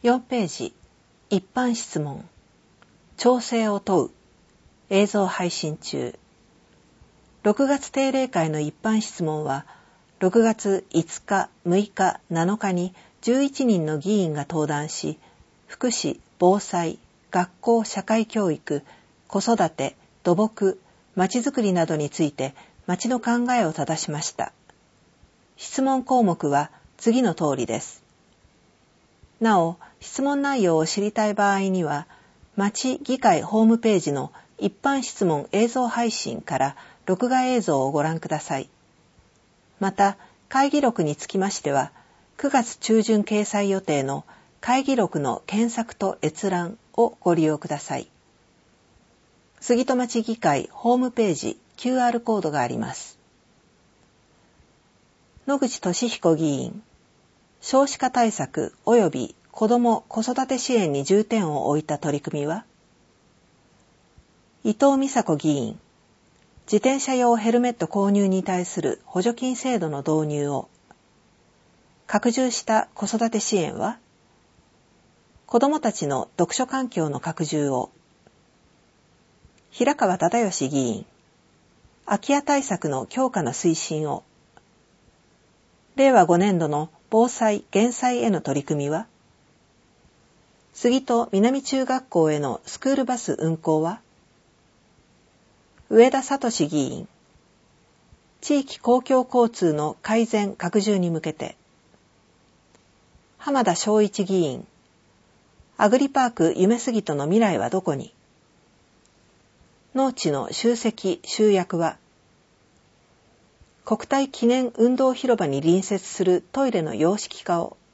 4ページ、一般質問。調整を問う。映像配信中。6月定例会の一般質問は、6月5日、6日、7日に11人の議員が登壇し、福祉、防災、学校社会教育、子育て、土木、まちづくりなどについて町の考えを正しました。質問項目は次の通りです。なお、質問内容を知りたい場合には、町議会ホームページの一般質問映像配信から録画映像をご覧ください。また、会議録につきましては、9月中旬掲載予定の会議録の検索と閲覧をご利用ください。杉戸町議会ホームページ QR コードがあります。野口俊彦議員、少子化対策及び子ども・子育て支援に重点を置いた取り組みは、伊藤美佐子議員、自転車用ヘルメット購入に対する補助金制度の導入を、拡充した子育て支援は、子どもたちの読書環境の拡充を、平川忠義議員、空き家対策の強化の推進を、令和5年度の防災・減災への取り組みは、杉戸南中学校へのスクールバス運行は、上田聡議員、地域公共交通の改善・拡充に向けて、浜田昭一議員、アグリパーク夢すぎとの未来はどこに、農地の集積・集約は、国体記念運動広場に隣接するトイレの洋式化を、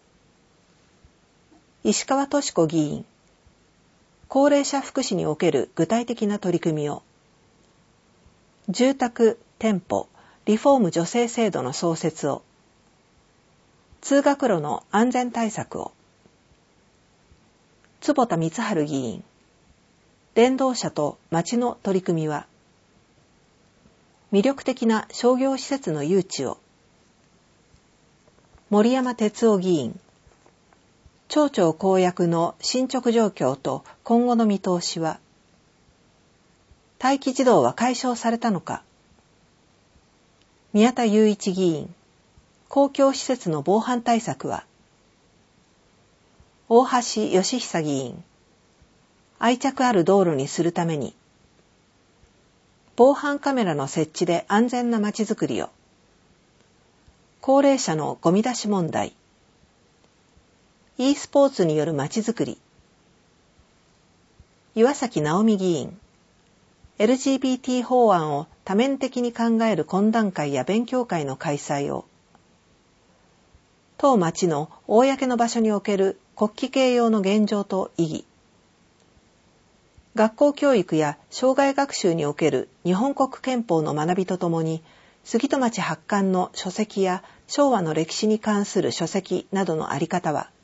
石川敏子議員、高齢者福祉における具体的な取り組みを、住宅・店舗・リフォーム助成制度の創設を、通学路の安全対策を、坪田光晴議員、電動車と町の取り組みは、魅力的な商業施設の誘致を、森山哲夫議員、町長公約の進捗状況と今後の見通しは、待機児童は解消されたのか、宮田雄一議員、公共施設の防犯対策は、大橋義久議員、愛着ある道路にするために、防犯カメラの設置で安全なまちづくりを、高齢者のゴミ出し問題、e スポーツによるまちづくり、岩崎直美議員、LGBT 法案を多面的に考える懇談会や勉強会の開催を、当町の公の場所における国旗掲揚の現状と意義、学校教育や生涯学習における日本国憲法の学びとともに、杉戸町発刊の書籍や昭和の歴史に関する書籍などのあり方は、